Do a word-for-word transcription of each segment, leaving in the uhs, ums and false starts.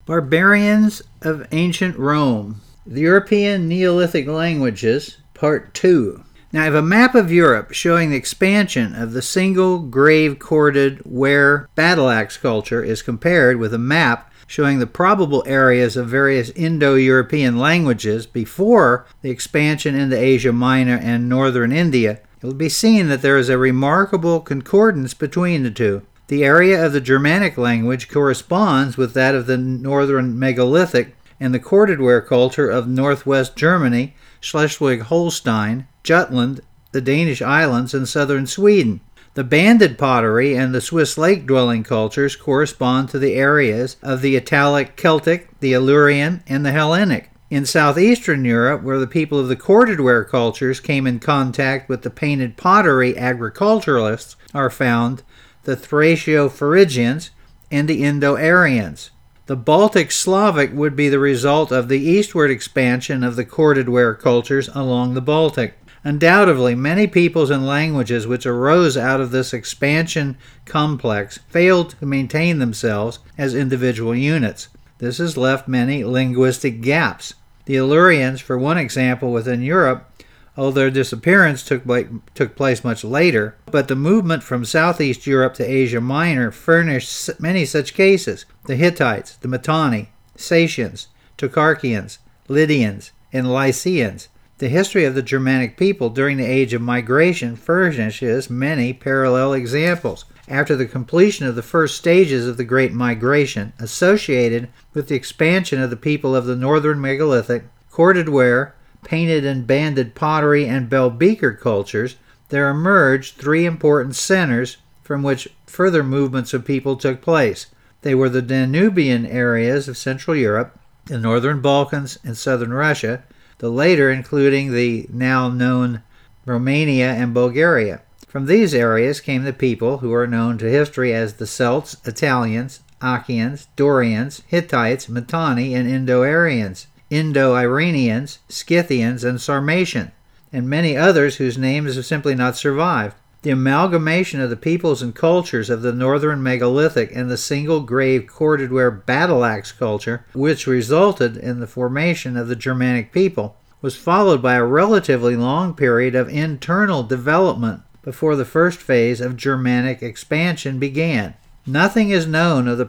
Barbarians of Ancient Rome. The European Neolithic Languages, Part two. Now I have a map of Europe showing the expansion of the single grave-corded ware battle axe culture is compared with a map showing the probable areas of various Indo-European languages before the expansion into Asia Minor and northern India. It will be seen that there is a remarkable concordance between the two. The area of the Germanic language corresponds with that of the northern megalithic and the corded ware culture of northwest Germany, Schleswig-Holstein, Jutland, the Danish islands, and southern Sweden. The banded pottery and the Swiss lake-dwelling cultures correspond to the areas of the Italic Celtic, the Illyrian, and the Hellenic. In southeastern Europe, where the people of the corded ware cultures came in contact with the painted pottery agriculturalists, are found the Thraco-Phrygians and the Indo-Aryans. The Baltic Slavic would be the result of the eastward expansion of the corded ware cultures along the Baltic. Undoubtedly, many peoples and languages which arose out of this expansion complex failed to maintain themselves as individual units. This has left many linguistic gaps. The Illyrians, for one example, within Europe, although their disappearance took, took place much later, but the movement from southeast Europe to Asia Minor furnished many such cases. The Hittites, the Mitanni, Sacians, Tokarkians, Lydians, and Lycians. The history of the Germanic people during the Age of Migration furnishes many parallel examples. After the completion of the first stages of the Great Migration, associated with the expansion of the people of the northern megalithic, corded ware, painted and banded pottery, and bell beaker cultures, there emerged three important centers from which further movements of people took place. They were the Danubian areas of Central Europe, the northern Balkans, and southern Russia, the later including the now known Romania and Bulgaria. From these areas came the people who are known to history as the Celts, Italians, Achaeans, Dorians, Hittites, Mitanni, and Indo-Aryans, Indo-Iranians, Scythians, and Sarmatian, and many others whose names have simply not survived. The amalgamation of the peoples and cultures of the northern megalithic and the single grave corded ware battle axe culture, which resulted in the formation of the Germanic people, was followed by a relatively long period of internal development before the first phase of Germanic expansion began. Nothing is known of the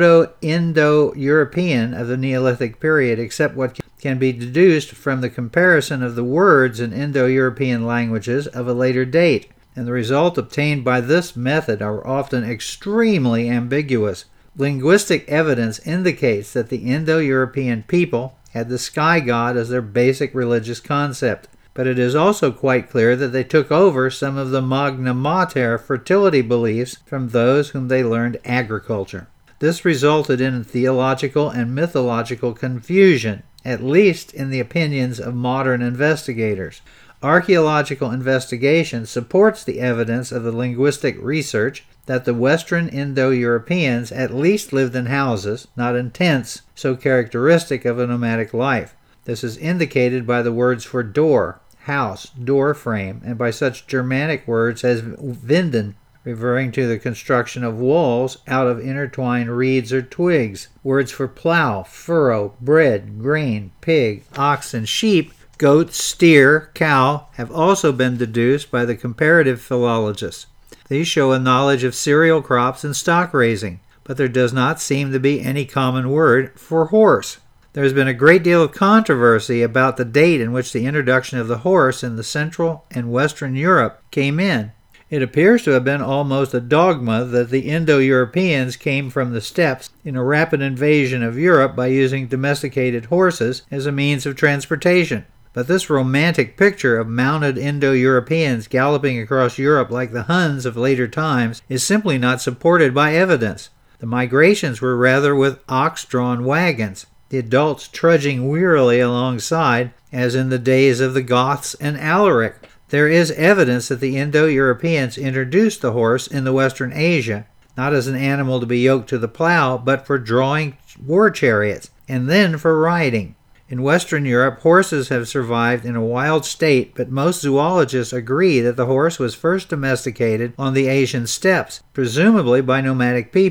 Proto-Indo-European of the Neolithic period except what can be deduced from the comparison of the words in Indo-European languages of a later date, and the result obtained by this method are often extremely ambiguous. Linguistic evidence indicates that the Indo-European people had the sky god as their basic religious concept, but it is also quite clear that they took over some of the Magna Mater fertility beliefs from those whom they learned agriculture. This resulted in theological and mythological confusion, at least in the opinions of modern investigators. Archaeological investigation supports the evidence of the linguistic research that the Western Indo-Europeans at least lived in houses, not in tents, so characteristic of a nomadic life. This is indicated by the words for door, house, door frame, and by such Germanic words as vinden, referring to the construction of walls out of intertwined reeds or twigs. Words for plow, furrow, bread, grain, pig, ox, and sheep, goat, steer, cow, have also been deduced by the comparative philologists. These show a knowledge of cereal crops and stock raising, but there does not seem to be any common word for horse. There has been a great deal of controversy about the date in which the introduction of the horse in the Central and Western Europe came in. It appears to have been almost a dogma that the Indo-Europeans came from the steppes in a rapid invasion of Europe by using domesticated horses as a means of transportation. But this romantic picture of mounted Indo-Europeans galloping across Europe like the Huns of later times is simply not supported by evidence. The migrations were rather with ox-drawn wagons, the adults trudging wearily alongside, as in the days of the Goths and Alaric. There is evidence that the Indo-Europeans introduced the horse in the Western Asia, not as an animal to be yoked to the plow, but for drawing war chariots, and then for riding. In Western Europe, horses have survived in a wild state, but most zoologists agree that the horse was first domesticated on the Asian steppes, presumably by nomadic people.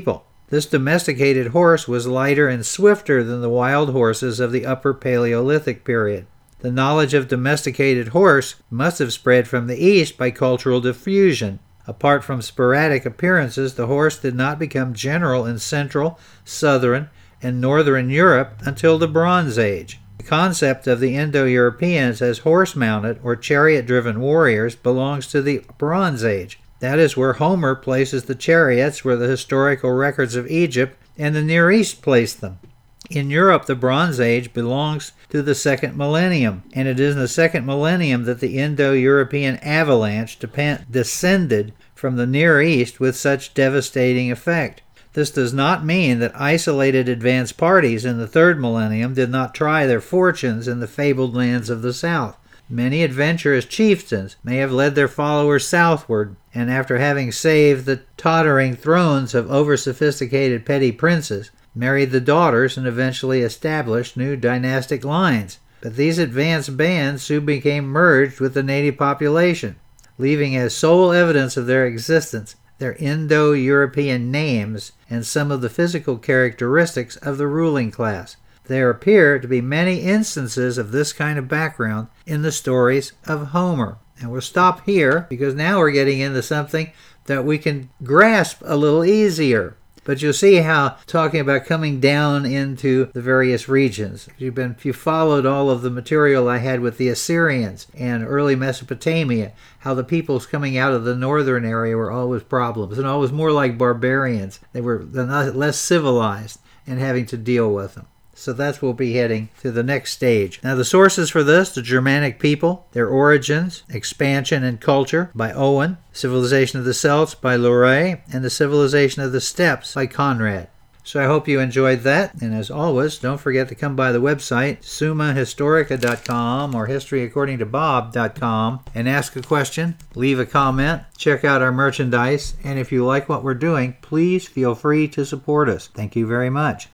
This domesticated horse was lighter and swifter than the wild horses of the Upper Paleolithic period. The knowledge of domesticated horse must have spread from the east by cultural diffusion. Apart from sporadic appearances, the horse did not become general in Central, Southern, and Northern Europe until the Bronze Age. The concept of the Indo-Europeans as horse-mounted or chariot-driven warriors belongs to the Bronze Age. That is where Homer places the chariots, where the historical records of Egypt and the Near East place them. In Europe, the Bronze Age belongs to the second millennium, and it is in the second millennium that the Indo-European avalanche descended from the Near East with such devastating effect. This does not mean that isolated advance parties in the third millennium did not try their fortunes in the fabled lands of the south. Many adventurous chieftains may have led their followers southward, and after having saved the tottering thrones of over-sophisticated petty princes, married the daughters and eventually established new dynastic lines. But these advanced bands soon became merged with the native population, leaving as sole evidence of their existence their Indo-European names and some of the physical characteristics of the ruling class. There appear to be many instances of this kind of background in the stories of Homer. And we'll stop here because now we're getting into something that we can grasp a little easier. But you'll see how talking about coming down into the various regions. If you've been, if you followed all of the material I had with the Assyrians and early Mesopotamia, how the peoples coming out of the northern area were always problems and always more like barbarians. They were less civilized and having to deal with them. So that's what we'll be heading to the next stage. Now the sources for this, the Germanic people, their origins, expansion and culture by Owen, Civilization of the Celts by Luray, and the Civilization of the Steppes by Conrad. So I hope you enjoyed that, and as always, don't forget to come by the website summa historica dot com or history according to bob dot com and ask a question, leave a comment, check out our merchandise, and if you like what we're doing, please feel free to support us. Thank you very much.